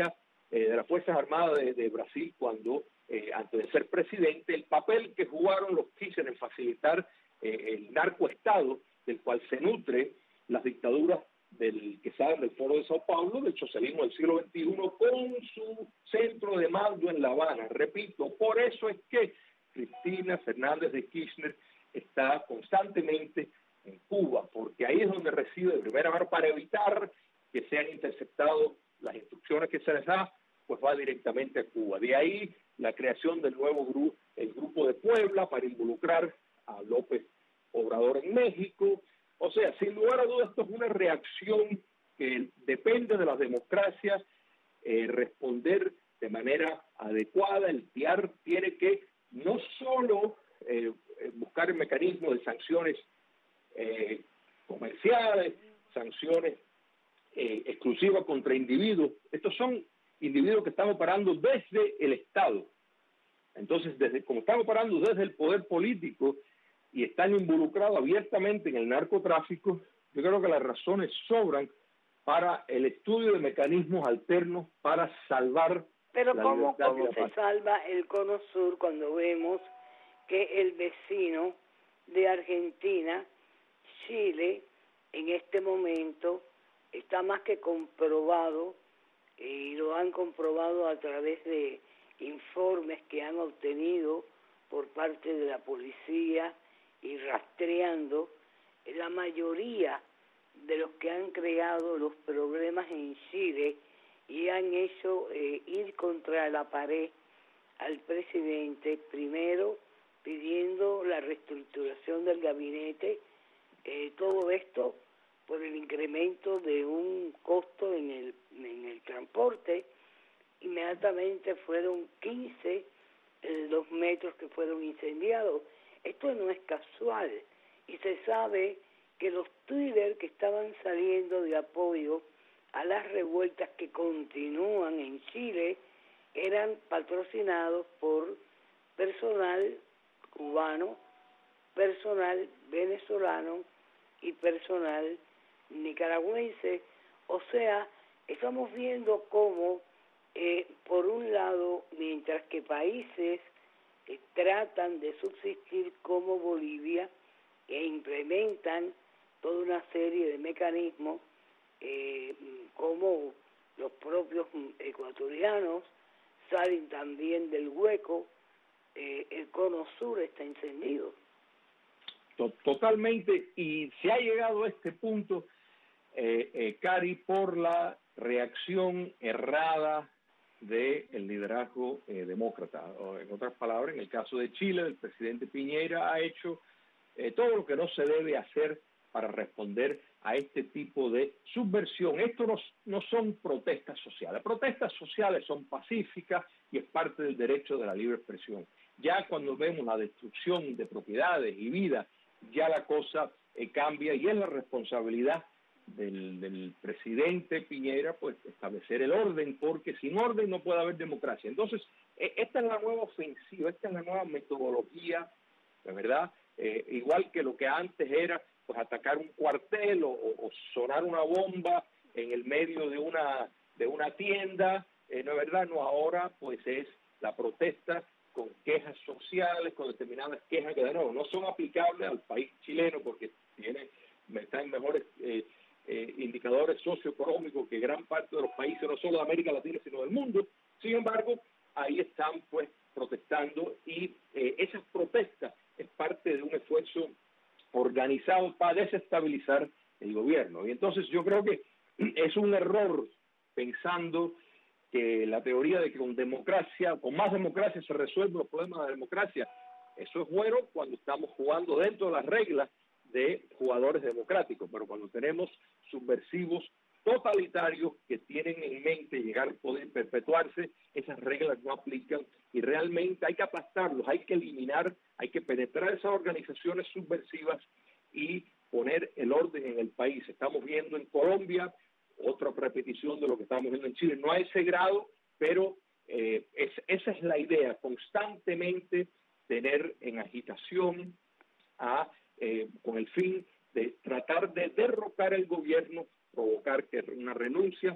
eh, de las Fuerzas Armadas de, de Brasil cuando, eh, antes de ser presidente, el papel que jugaron los Kirchner en facilitar eh, el narcoestado del cual se nutre las dictaduras del que salen del Foro de Sao Paulo, del socialismo del siglo veintiuno, con su centro de mando en La Habana. Repito, por eso es que Cristina Fernández de Kirchner está constantemente en Cuba, porque ahí es donde reside de primera mano para evitar que sean interceptados las instrucciones que se les da, pues va directamente a Cuba. De ahí la creación del nuevo grupo, el Grupo de Puebla, para involucrar a López Obrador en México. O sea, sin lugar a dudas, esto es una reacción que depende de las democracias, eh, responder de manera adecuada. El T I A R tiene que no solo eh, buscar el mecanismo de sanciones eh, comerciales, sanciones eh, exclusivas contra individuos. Estos son individuos que están operando desde el Estado. Entonces, desde, como están operando desde el poder político y están involucrados abiertamente en el narcotráfico, yo creo que las razones sobran para el estudio de mecanismos alternos para salvar Pero la ¿cómo, libertad cómo y la se paz. salva el Cono Sur cuando vemos que el vecino de Argentina, Chile, en este momento está más que comprobado, y lo han comprobado a través de informes que han obtenido por parte de la policía y rastreando, la mayoría de los que han creado los problemas en Chile y han hecho eh, ir contra la pared al presidente, primero pidiendo la reestructuración del gabinete, eh, todo esto por el incremento de un costo en el, en el transporte. Inmediatamente fueron quince eh, los metros que fueron incendiados. Esto no es casual y se sabe que los Twitter que estaban saliendo de apoyo a las revueltas que continúan en Chile eran patrocinados por personal cubano, personal venezolano y personal nicaragüense. O sea, estamos viendo cómo, eh, por un lado, mientras que países eh, tratan de subsistir como Bolivia e implementan toda una serie de mecanismos, eh, como los propios ecuatorianos salen también del hueco, eh, el Cono Sur está encendido. Totalmente, y se ha llegado a este punto, eh, eh, Cari, por la reacción errada del liderazgo eh, demócrata. O, en otras palabras, en el caso de Chile, el presidente Piñera ha hecho eh, todo lo que no se debe hacer para responder a este tipo de subversión. Esto no, no son protestas sociales. Protestas sociales son pacíficas y es parte del derecho de la libre expresión. Ya cuando vemos la destrucción de propiedades y vidas, ya la cosa eh, cambia y es la responsabilidad del, del presidente Piñera pues establecer el orden, porque sin orden no puede haber democracia. Entonces, eh, esta es la nueva ofensiva, esta es la nueva metodología, de verdad, eh, igual que lo que antes era pues atacar un cuartel o, o, o sonar una bomba en el medio de una de una tienda, eh, no es verdad, no, ahora pues es la protesta con quejas sociales, con determinadas quejas que de nuevo no son aplicables al país chileno porque tiene, está en mejores eh, eh, indicadores socioeconómicos que gran parte de los países, no solo de América Latina, sino del mundo. Sin embargo, ahí están pues protestando y eh, esas protestas es parte de un esfuerzo organizado para desestabilizar el gobierno. Y entonces yo creo que es un error pensando que la teoría de que con democracia, con más democracia se resuelven los problemas de la democracia. Eso es bueno cuando estamos jugando dentro de las reglas de jugadores democráticos, pero cuando tenemos subversivos totalitarios que tienen en mente llegar al poder, perpetuarse, esas reglas no aplican y realmente hay que aplastarlos, hay que eliminar, hay que penetrar esas organizaciones subversivas y poner el orden en el país. Estamos viendo en Colombia otra repetición de lo que estamos viendo en Chile, no a ese grado, pero eh, es, esa es la idea, constantemente tener en agitación a, eh, con el fin de tratar de derrocar el gobierno, provocar que una renuncia,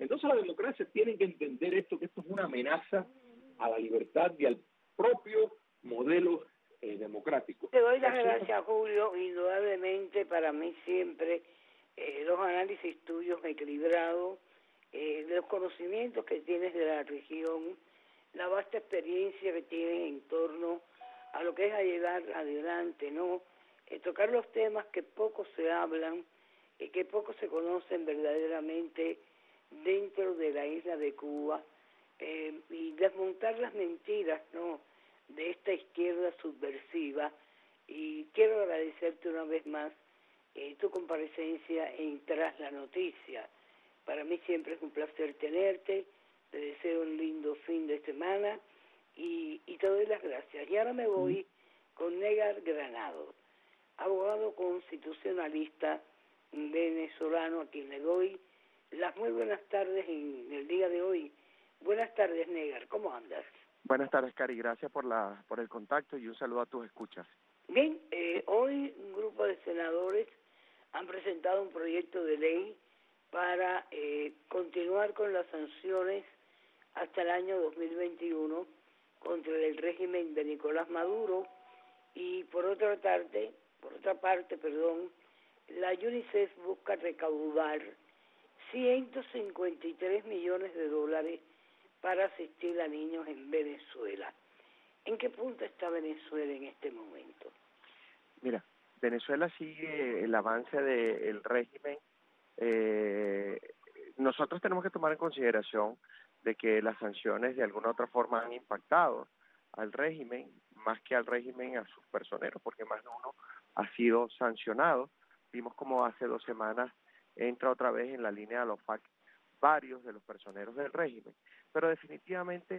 Entonces la democracia tiene que entender esto, que esto es una amenaza a la libertad y al propio modelo eh, democrático. Te doy las gracias, Julio. Indudablemente para mí siempre eh, los análisis tuyos equilibrados, eh, los conocimientos que tienes de la región, la vasta experiencia que tienes en torno a lo que es a llevar adelante, ¿no? Eh, tocar los temas que poco se hablan, eh, que poco se conocen verdaderamente dentro de la isla de Cuba, eh, y desmontar las mentiras, ¿no?, de esta izquierda subversiva. Y quiero agradecerte una vez más eh, tu comparecencia en Tras la Noticia. Para mí siempre es un placer tenerte, te deseo un lindo fin de semana y, y te doy las gracias. Y ahora me voy con Negar Granado, abogado constitucionalista venezolano, a quien le doy las muy buenas tardes en el día de hoy. Buenas tardes, Negar, ¿cómo andas? Buenas tardes, Cari, gracias por la por el contacto y un saludo a tus escuchas. Bien, eh, hoy un grupo de senadores han presentado un proyecto de ley para eh, continuar con las sanciones hasta el año dos mil veintiuno contra el régimen de Nicolás Maduro, y por otra parte, por otra parte, perdón, la UNICEF busca recaudar ciento cincuenta y tres millones de dólares para asistir a niños en Venezuela. ¿En qué punto está Venezuela en este momento? Mira, Venezuela sigue el avance del régimen. Eh, nosotros tenemos que tomar en consideración de que las sanciones de alguna u otra forma han impactado al régimen, más que al régimen a sus personeros, porque más de uno ha sido sancionado. Vimos como hace dos semanas entra otra vez en la línea de los F A C varios de los personeros del régimen, pero definitivamente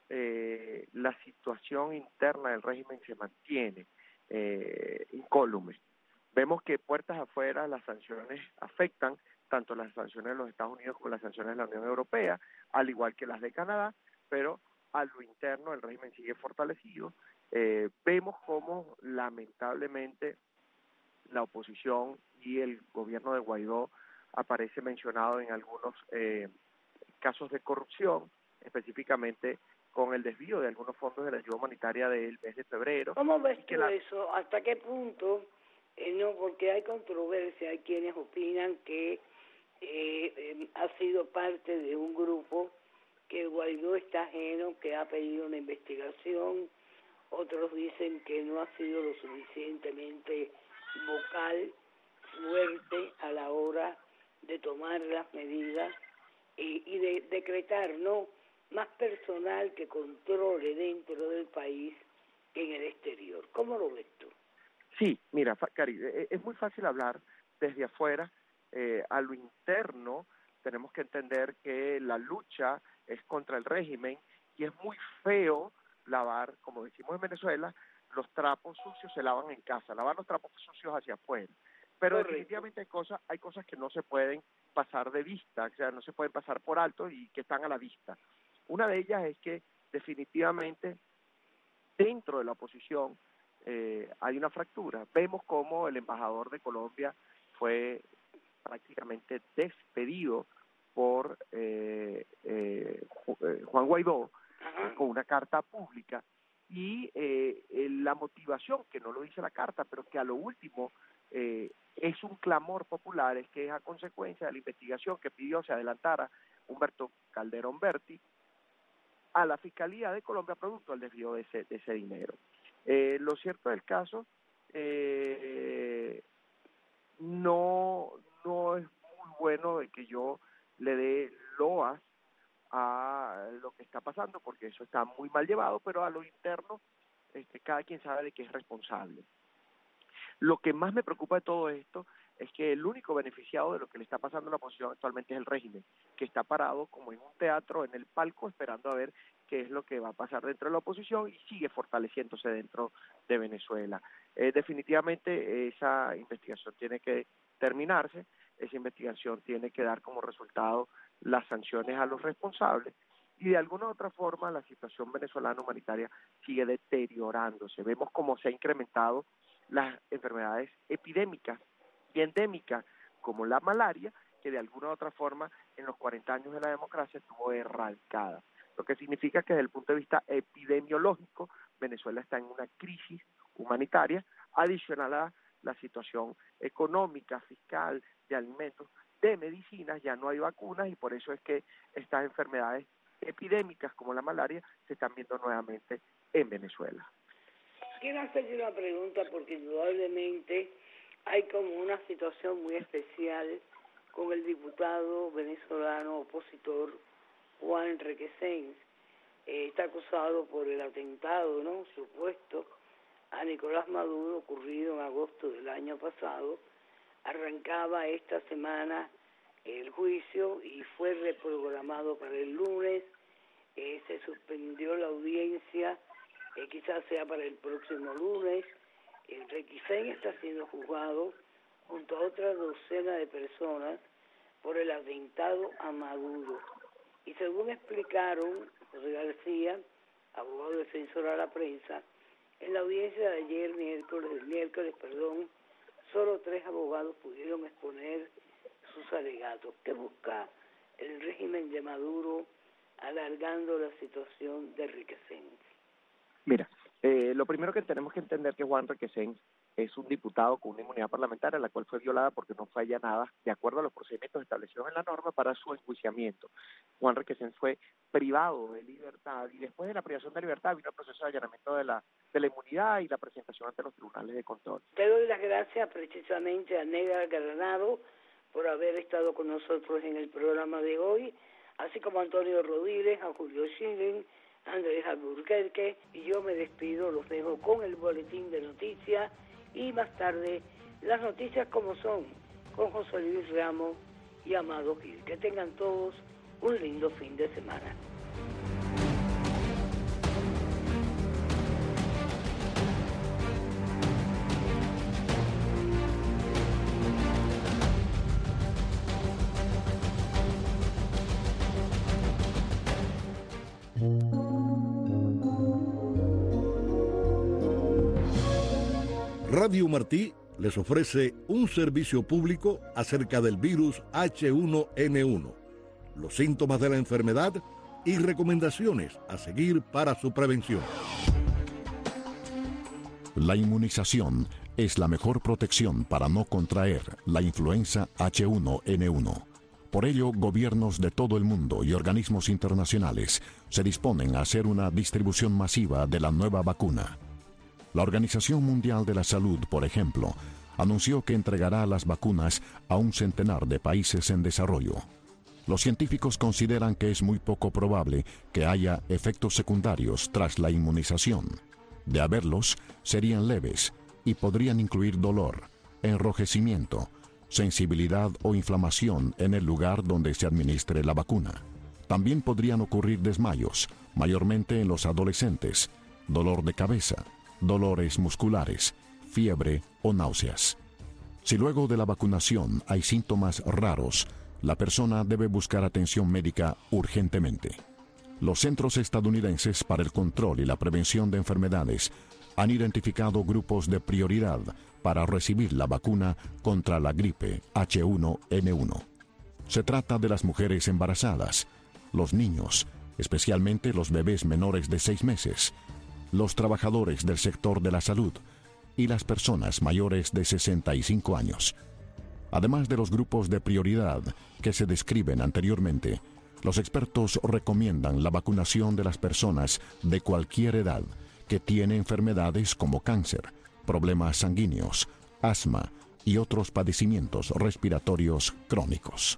eh, la situación interna del régimen se mantiene eh, incólume. Vemos que puertas afuera las sanciones afectan tanto las sanciones de los Estados Unidos como las sanciones de la Unión Europea, al igual que las de Canadá, pero a lo interno el régimen sigue fortalecido. Eh, vemos cómo lamentablemente la oposición y el gobierno de Guaidó aparece mencionado en algunos eh, casos de corrupción, específicamente con el desvío de algunos fondos de la ayuda humanitaria del mes de febrero. ¿Cómo ves tú la... eso? ¿Hasta qué punto? Eh, no, porque hay controversia, hay quienes opinan que eh, eh, ha sido parte de un grupo que Guaidó está ajeno, que ha pedido una investigación. Otros dicen que no ha sido lo suficientemente vocal, fuerte a la hora de tomar las medidas y, y de decretar, ¿no?, más personal que controle dentro del país que en el exterior. ¿Cómo lo ves tú? Sí, mira, Cari, es muy fácil hablar desde afuera. Eh, a lo interno tenemos que entender que la lucha es contra el régimen y es muy feo lavar, como decimos en Venezuela, los trapos sucios se lavan en casa, lavar los trapos sucios hacia afuera. Pero Correcto. definitivamente hay cosas, hay cosas que no se pueden pasar de vista, o sea, no se pueden pasar por alto y que están a la vista. Una de ellas es que definitivamente dentro de la oposición eh, hay una fractura. Vemos cómo el embajador de Colombia fue prácticamente despedido por eh, eh, Juan Guaidó eh, con una carta pública y eh, la motivación, que no lo dice la carta, pero que a lo último eh, es un clamor popular, es que es a consecuencia de la investigación que pidió se adelantara Humberto Calderón Berti a la Fiscalía de Colombia producto del desvío de ese, de ese dinero. Eh, lo cierto del caso, eh, no, no es muy bueno de que yo le dé loas a lo que está pasando, porque eso está muy mal llevado, pero a lo interno este, cada quien sabe de qué es responsable. Lo que más me preocupa de todo esto es que el único beneficiado de lo que le está pasando a la oposición actualmente es el régimen, que está parado como en un teatro, en el palco, esperando a ver qué es lo que va a pasar dentro de la oposición y sigue fortaleciéndose dentro de Venezuela. Eh, definitivamente esa investigación tiene que terminarse, esa investigación tiene que dar como resultado las sanciones a los responsables y de alguna u otra forma la situación venezolana humanitaria sigue deteriorándose. Vemos cómo se ha incrementado las enfermedades epidémicas y endémicas como la malaria, que de alguna u otra forma en los cuarenta años de la democracia estuvo erradicada, lo que significa que desde el punto de vista epidemiológico Venezuela está en una crisis humanitaria adicional a la situación económica, fiscal, de alimentos, de medicinas. Ya no hay vacunas y por eso es que estas enfermedades epidémicas como la malaria se están viendo nuevamente en Venezuela. Quiero hacerle una pregunta porque indudablemente hay como una situación muy especial con el diputado venezolano opositor Juan Requesens. Eh, está acusado por el atentado, ¿no?, supuesto a Nicolás Maduro ocurrido en agosto del año pasado. Arrancaba esta semana el juicio y fue reprogramado para el lunes. Eh, se suspendió la audiencia, eh, quizás sea para el próximo lunes. El Requesens está siendo juzgado junto a otra docena de personas por el atentado a Maduro. Y según explicaron José García, abogado defensor a la prensa, en la audiencia de ayer, miércoles, el miércoles, perdón, solo tres abogados pudieron exponer sus alegatos. ¿Qué busca el régimen de Maduro alargando la situación de Requesens? Mira, eh, lo primero que tenemos que entender que Juan Requesens es un diputado con una inmunidad parlamentaria, la cual fue violada porque no fue allanada de acuerdo a los procedimientos establecidos en la norma para su enjuiciamiento. Juan Requesens fue privado de libertad y después de la privación de libertad vino el proceso de allanamiento de la, de la inmunidad y la presentación ante los tribunales de control. Te doy las gracias precisamente a Negra Granado por haber estado con nosotros en el programa de hoy, así como a Antonio Rodríguez, a Julio Schilling, a Andrés Alburquerque, y yo me despido, los dejo con el boletín de noticias y más tarde las noticias como son, con José Luis Ramos y Amado Gil. Que tengan todos un lindo fin de semana. Radio Martí les ofrece un servicio público acerca del virus H uno N uno, los síntomas de la enfermedad y recomendaciones a seguir para su prevención. La inmunización es la mejor protección para no contraer la influenza H uno N uno. Por ello, gobiernos de todo el mundo y organismos internacionales se disponen a hacer una distribución masiva de la nueva vacuna. La Organización Mundial de la Salud, por ejemplo, anunció que entregará las vacunas a un centenar de países en desarrollo. Los científicos consideran que es muy poco probable que haya efectos secundarios tras la inmunización. De haberlos, serían leves y podrían incluir dolor, enrojecimiento, sensibilidad o inflamación en el lugar donde se administre la vacuna. También podrían ocurrir desmayos, mayormente en los adolescentes, dolor de cabeza, dolores musculares, fiebre o náuseas. Si luego de la vacunación hay síntomas raros, la persona debe buscar atención médica urgentemente. Los Centros Estadounidenses para el Control y la Prevención de Enfermedades han identificado grupos de prioridad para recibir la vacuna contra la gripe H uno N uno. Se trata de las mujeres embarazadas, los niños, especialmente los bebés menores de seis meses, los trabajadores del sector de la salud y las personas mayores de sesenta y cinco años. Además de los grupos de prioridad que se describen anteriormente, los expertos recomiendan la vacunación de las personas de cualquier edad que tienen enfermedades como cáncer, problemas sanguíneos, asma y otros padecimientos respiratorios crónicos.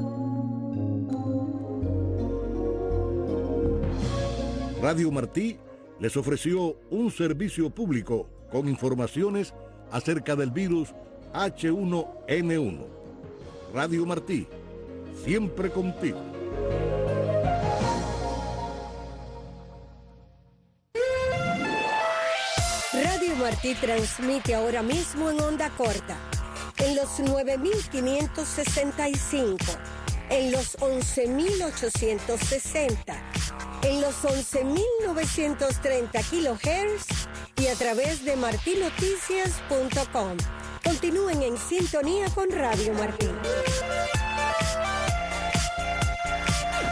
Radio Martí les ofreció un servicio público con informaciones acerca del virus H uno N uno. Radio Martí, siempre contigo. Radio Martí transmite ahora mismo en onda corta, en los nueve mil quinientos sesenta y cinco, en los once mil ochocientos sesenta, en los once mil novecientos treinta kilohertz y a través de martinoticias punto com. Continúen en sintonía con Radio Martí.